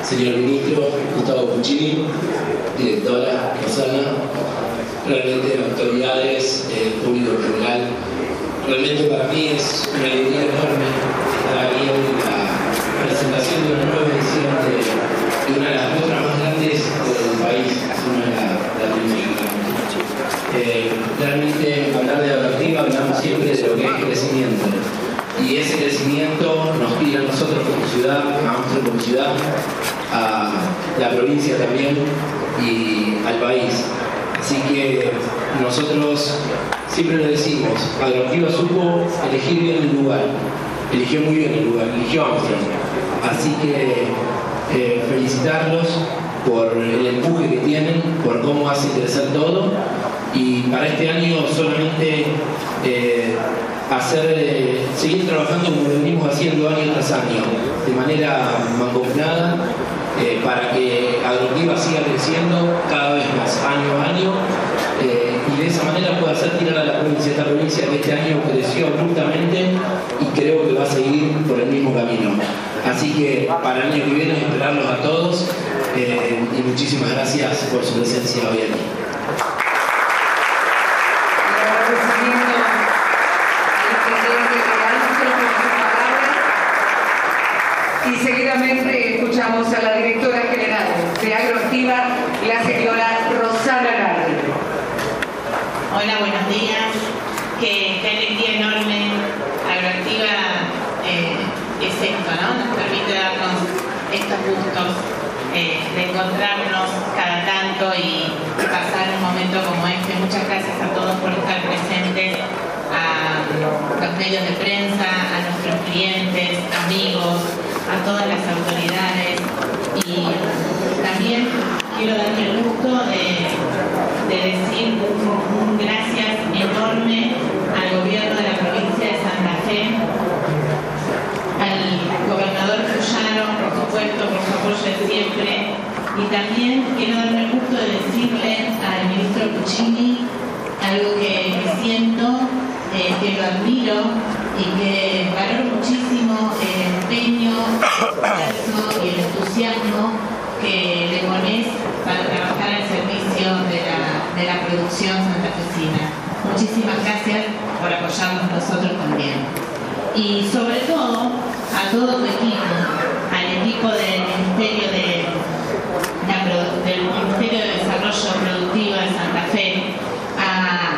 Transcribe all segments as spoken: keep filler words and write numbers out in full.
señor ministro Gustavo Puccini, directora Rosana, realmente autoridades, eh, público en general, realmente para mí es una alegría enorme estar aquí en la presentación de una nueva edición de, de una de las muestras más grandes del país, una de la, la primera. Eh, realmente hablar de Agroactiva, hablamos siempre de lo que es crecimiento. Y ese crecimiento nos pide a nosotros como ciudad, a Amsterdam como ciudad, a la provincia también y al país. Así que nosotros siempre lo decimos, Agroactiva supo elegir bien el lugar, eligió muy bien el lugar, eligió Amsterdam. Así que eh, felicitarlos por el empuje que tienen, por cómo hacen crecer todo. Y para este año solamente eh, hacer, eh, seguir trabajando como lo venimos haciendo año tras año, de manera mancomunada, eh, para que Agroactiva siga creciendo cada vez más, año a año, eh, y de esa manera pueda hacer tirar a la provincia, esta provincia que este año creció abruptamente y creo que va a seguir por el mismo camino. Así que para el año que viene esperarlos a todos eh, y muchísimas gracias por su presencia hoy aquí. Y seguidamente escuchamos a la directora general de Agroactiva, la señora Rosana Lardi. Hola, buenos días. Qué, qué alegría enorme. Agroactiva eh, es esto, ¿no? Nos permite darnos estos gustos eh, de encontrarnos cada tanto y pasar un momento como este. Muchas gracias a todos por estar presentes, a los medios de prensa, a nuestros clientes, amigos, a todas las autoridades, y también quiero darme el gusto de, de decir un, un gracias enorme al gobierno de la provincia de Santa Fe, al gobernador Puyaro, por supuesto, por su apoyo de siempre, y también quiero darme el gusto de decirle al ministro Puccini algo que, que siento, eh, que lo admiro y que valoro muchísimo el empeño, el esfuerzo y el entusiasmo que le pones para trabajar al servicio de la, de la producción santafesina. Muchísimas gracias por apoyarnos nosotros también. Y sobre todo, a todo tu equipo, al equipo del Ministerio de, la, del Ministerio de Desarrollo Productivo de Santa Fe, a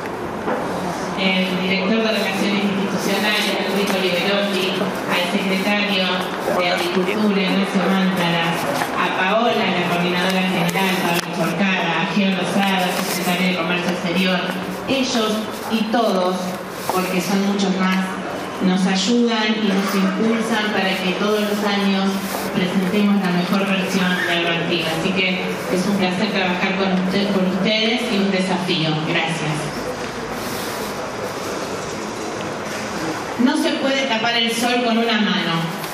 el director de Relaciones Institucionales, Enrico Liberotti, al secretario de Agricultura, Ignacio Mántaras, a Paola, la coordinadora general, Pablo Forcada, a Geo Rosada, secretario de Comercio Exterior. Ellos y todos, porque son muchos más, nos ayudan y nos impulsan para que todos los años presentemos la mejor versión de Agroactiva. Así que es un placer trabajar con, usted, con ustedes y un desafío. Gracias. No se puede tapar el sol con una mano.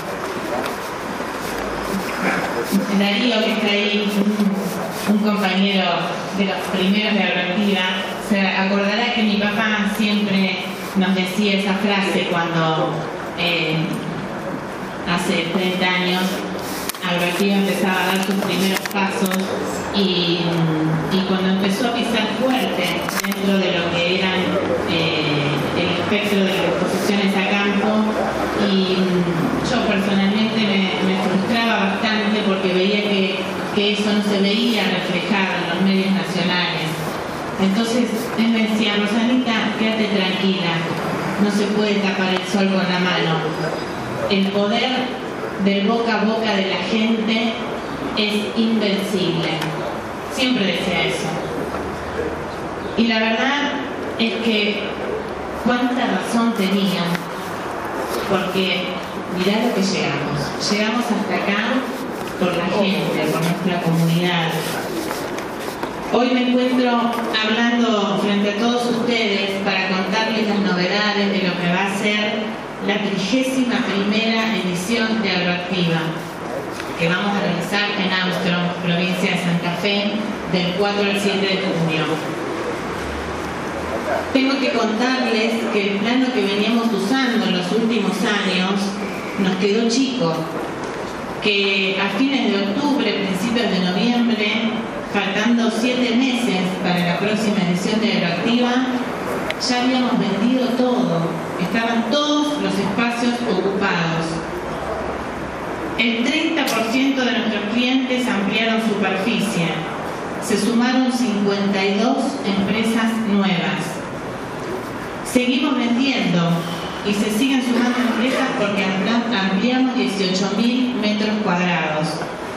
Darío, que está ahí, un, un compañero de los primeros de Agroactiva, se acordará que mi papá siempre nos decía esa frase cuando eh, hace treinta años Agroactiva empezaba a dar sus primeros pasos y, y cuando empezó a pisar fuerte dentro de lo que eran eh, el espectro de las exposiciones a campo, y yo personalmente me, me frustraba bastante porque veía que, que eso no se veía reflejado en los medios nacionales. Entonces él me decía: Rosanita, quédate tranquila, no se puede tapar el sol con la mano. El poder del boca a boca de la gente es invencible. Siempre decía eso. Y la verdad es que cuánta razón tenía, porque mirá lo que llegamos. Llegamos hasta acá por la gente, por nuestra comunidad. Hoy me encuentro hablando frente a todos ustedes para contarles las novedades de lo que va a ser la trigésima primera edición de Agroactiva, que vamos a realizar en Amsterdam, provincia de Santa Fe, del cuatro al siete de junio. Tengo que contarles que el plano que veníamos usando en los últimos años nos quedó chico, que a fines de octubre, principios de noviembre, faltando siete meses para la próxima edición de Agroactiva, ya habíamos vendido todo, estaban todos los espacios ocupados. El treinta por ciento de nuestros clientes ampliaron superficie, se sumaron cincuenta y dos empresas nuevas. Seguimos vendiendo y se siguen sumando empresas porque ampliamos dieciocho mil metros cuadrados.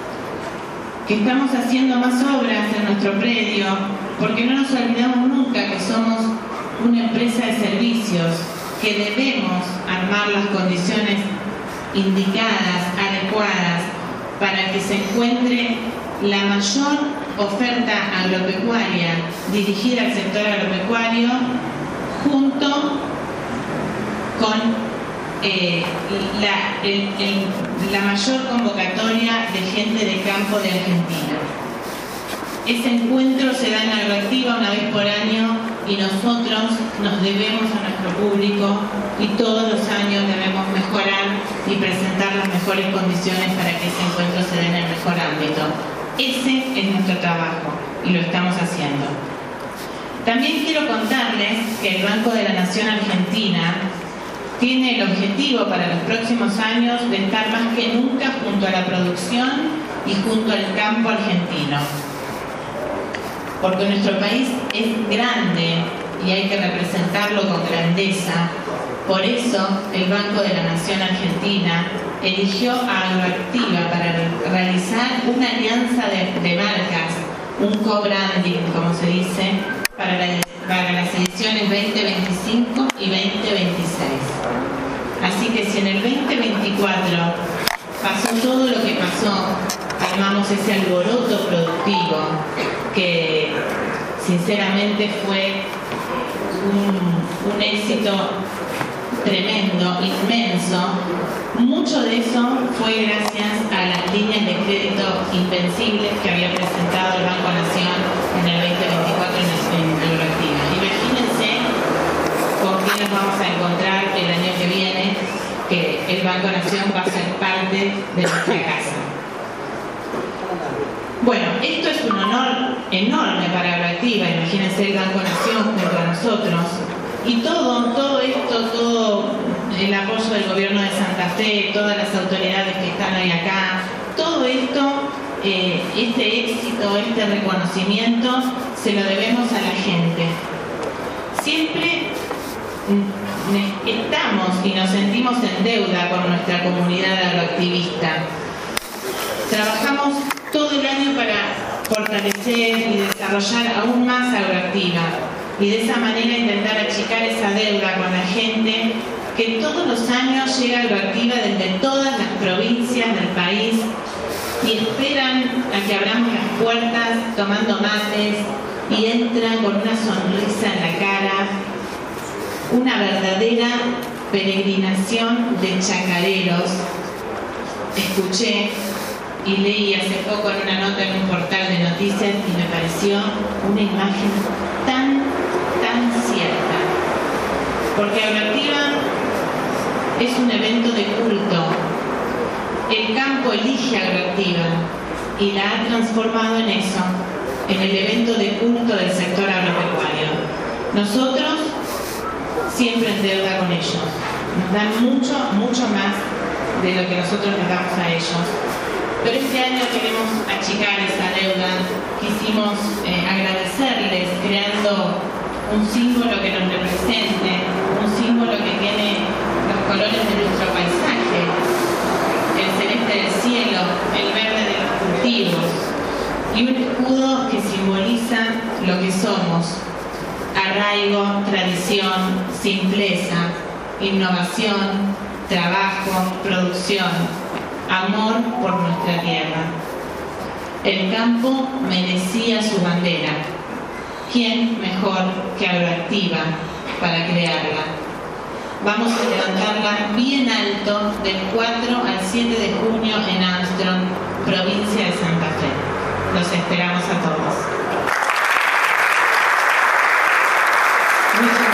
Que estamos haciendo más obras en nuestro predio porque no nos olvidamos nunca que somos una empresa de servicios, que debemos armar las condiciones indicadas, adecuadas, para que se encuentre la mayor oferta agropecuaria dirigida al sector agropecuario junto con eh, la, el, el, la mayor convocatoria de gente de campo de Argentina. Ese encuentro se da en Agroactiva una vez por año y nosotros nos debemos a nuestro público y todos los años debemos mejorar y presentar las mejores condiciones para que ese encuentro se dé en el mejor ámbito. Ese es nuestro trabajo y lo estamos haciendo. También quiero contarles que el Banco de la Nación Argentina tiene el objetivo para los próximos años de estar más que nunca junto a la producción y junto al campo argentino. Porque nuestro país es grande y hay que representarlo con grandeza. Por eso el Banco de la Nación Argentina eligió a Agroactiva para realizar una alianza de, de marcas, un co-branding, como se dice, para, la, para las ediciones veinte veinticinco y veinte veintiséis. Así que si en el veinte veinticuatro pasó todo lo que pasó, armamos ese alboroto productivo que sinceramente fue un, un éxito tremendo, inmenso. Mucho de eso fue gracias a las líneas de crédito invencibles que había presentado el Banco Nación en el veinte veinticuatro en, en Agroactiva. Imagínense con qué nos vamos a encontrar el año que viene, que el Banco Nación va a ser parte de nuestra casa. Bueno, esto es un honor enorme para Agroactiva, imagínense el Banco Nación junto a nosotros. Y todo, todo esto, todo el apoyo del gobierno de Santa Fe, todas las autoridades que están hoy acá, todo esto, eh, este éxito, este reconocimiento, se lo debemos a la gente. Siempre estamos y nos sentimos en deuda con nuestra comunidad agroactivista. Trabajamos todo el año para fortalecer y desarrollar aún más Agroactiva y de esa manera intentar achicar esa deuda con la gente que todos los años llega a Agroactiva desde todas las provincias del país y esperan a que abramos las puertas tomando mates y entran con una sonrisa en la cara, una verdadera peregrinación de chacareros. Escuché y leí hace poco en una nota en un portal de noticias y me pareció una imagen tan, tan cierta. Porque Agroactiva es un evento de culto. El campo elige Agroactiva y la ha transformado en eso, en el evento de culto del sector agropecuario. Nosotros siempre en deuda con ellos. Nos dan mucho, mucho más de lo que nosotros les damos a ellos. Pero este año queremos achicar esa deuda, quisimos eh, agradecerles creando un símbolo que nos represente, un símbolo que tiene los colores de nuestro paisaje, el celeste del cielo, el verde de los cultivos y un escudo que simboliza lo que somos: arraigo, tradición, simpleza, innovación, trabajo, producción, amor por nuestra tierra. El campo merecía su bandera. ¿Quién mejor que Agroactiva para crearla? Vamos a levantarla bien alto del cuatro al siete de junio en Armstrong, provincia de Santa Fe. Los esperamos a todos. Muchas